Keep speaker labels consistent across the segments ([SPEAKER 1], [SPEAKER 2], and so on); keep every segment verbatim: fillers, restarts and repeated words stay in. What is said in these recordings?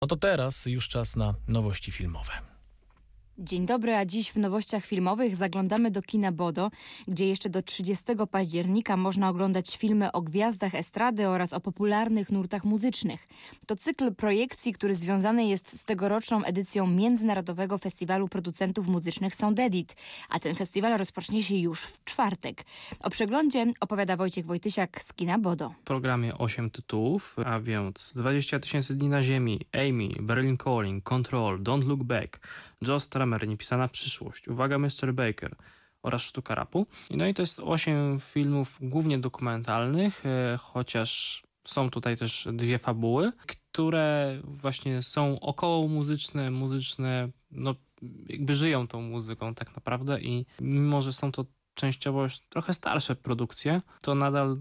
[SPEAKER 1] No to teraz już czas na nowości filmowe.
[SPEAKER 2] Dzień dobry, a dziś w nowościach filmowych zaglądamy do kina Bodo, gdzie jeszcze do trzydziestego października można oglądać filmy o gwiazdach estrady oraz o popularnych nurtach muzycznych. To cykl projekcji, który związany jest z tegoroczną edycją Międzynarodowego Festiwalu Producentów Muzycznych Soundedit, a ten festiwal rozpocznie się już w czwartek. O przeglądzie opowiada Wojciech Wojtysiak z kina Bodo.
[SPEAKER 3] W programie osiem tytułów, a więc dwadzieścia tysięcy dni na ziemi, Amy, Berlin Calling, Control, Don't Look Back, Joe Strummer, Niepisana przyszłość, Uwaga mister Baker oraz Sztuka rapu. No i to jest osiem filmów głównie dokumentalnych, e, chociaż są tutaj też dwie fabuły, które właśnie są około muzyczne, muzyczne, no jakby żyją tą muzyką tak naprawdę i mimo, że są to częściowo już trochę starsze produkcje, to nadal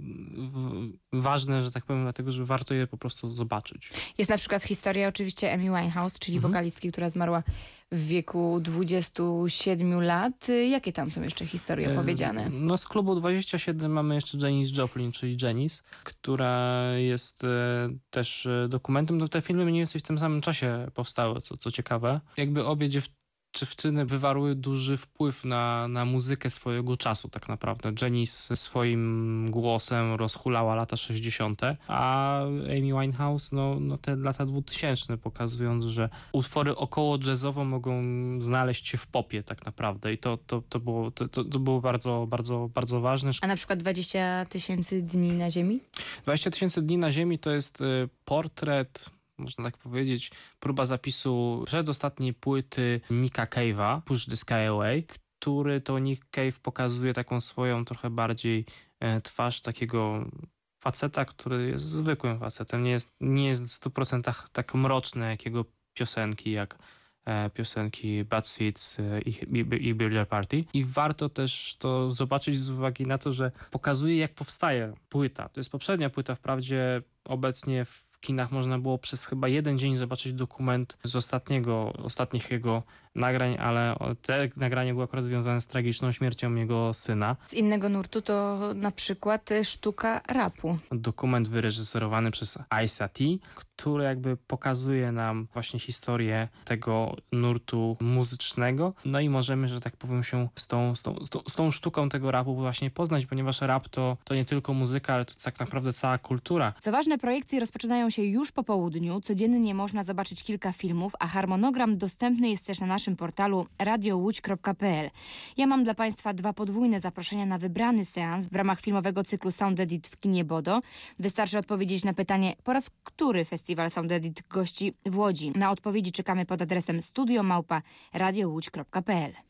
[SPEAKER 3] w, ważne, że tak powiem, dlatego, że warto je po prostu zobaczyć.
[SPEAKER 2] Jest na przykład historia oczywiście Amy Winehouse, czyli
[SPEAKER 3] Mhm.
[SPEAKER 2] wokalistki, która zmarła w wieku dwudziestu siedmiu lat. Jakie tam są jeszcze historie opowiedziane?
[SPEAKER 3] E, No z klubu dwadzieścia siedem mamy jeszcze Janis Joplin, czyli Janis, która jest e, też e, dokumentem. No te filmy mniej więcej w tym samym czasie powstały, co, co ciekawe. Jakby obie dziew- dziewczyny wywarły duży wpływ na, na muzykę swojego czasu tak naprawdę. Janis swoim głosem rozhulała lata sześćdziesiąte, a Amy Winehouse no, no te lata dwutysięczne, pokazując, że utwory około jazzowo mogą znaleźć się w popie tak naprawdę i to, to, to, było, to, to było bardzo, bardzo, bardzo ważne.
[SPEAKER 2] A na przykład dwadzieścia tysięcy dni na ziemi?
[SPEAKER 3] dwadzieścia tysięcy dni na ziemi to jest y, portret, można tak powiedzieć, próba zapisu przedostatniej płyty Nicka Cave'a, Push the Sky Away, który to Nick Cave pokazuje taką swoją trochę bardziej e, twarz takiego faceta, który jest zwykłym facetem, nie jest, nie jest w stu procentach tak mroczny jak jego piosenki, jak e, piosenki Bad Seeds e, i, i, i Birthday Party. I warto też to zobaczyć z uwagi na to, że pokazuje, jak powstaje płyta. To jest poprzednia płyta, wprawdzie obecnie w W kinach można było przez chyba jeden dzień zobaczyć dokument z ostatniego, ostatnich jego nagrań, ale te nagranie było akurat związane z tragiczną śmiercią jego syna.
[SPEAKER 2] Z innego nurtu to na przykład Sztuka rapu.
[SPEAKER 3] Dokument wyreżyserowany przez Ice T, który jakby pokazuje nam właśnie historię tego nurtu muzycznego. No i możemy, że tak powiem, się z tą, z tą, z tą, z tą sztuką tego rapu właśnie poznać, ponieważ rap to, to nie tylko muzyka, ale to tak naprawdę cała kultura.
[SPEAKER 2] Co ważne, projekcje rozpoczynają się już po południu. Codziennie można zobaczyć kilka filmów, a harmonogram dostępny jest też na naszym portalu radio łódź kropka p l. Ja mam dla Państwa dwa podwójne zaproszenia na wybrany seans w ramach filmowego cyklu Soundedit w kinie Bodo. Wystarczy odpowiedzieć na pytanie, po raz który festiwal Soundedit gości w Łodzi. Na odpowiedzi czekamy pod adresem studio małpa radio łódź kropka p l.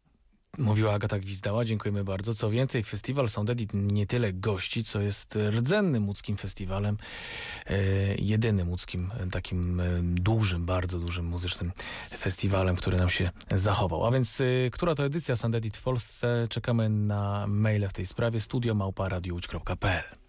[SPEAKER 1] Mówiła Agata Gwizdała, dziękujemy bardzo. Co więcej, festiwal Soundedit nie tyle gości, co jest rdzennym łódzkim festiwalem, e, jedynym łódzkim takim e, dużym, bardzo dużym muzycznym festiwalem, który nam się zachował. A więc, e, która to edycja Soundedit w Polsce? Czekamy na maile w tej sprawie studio małpa radio łódź kropka p l.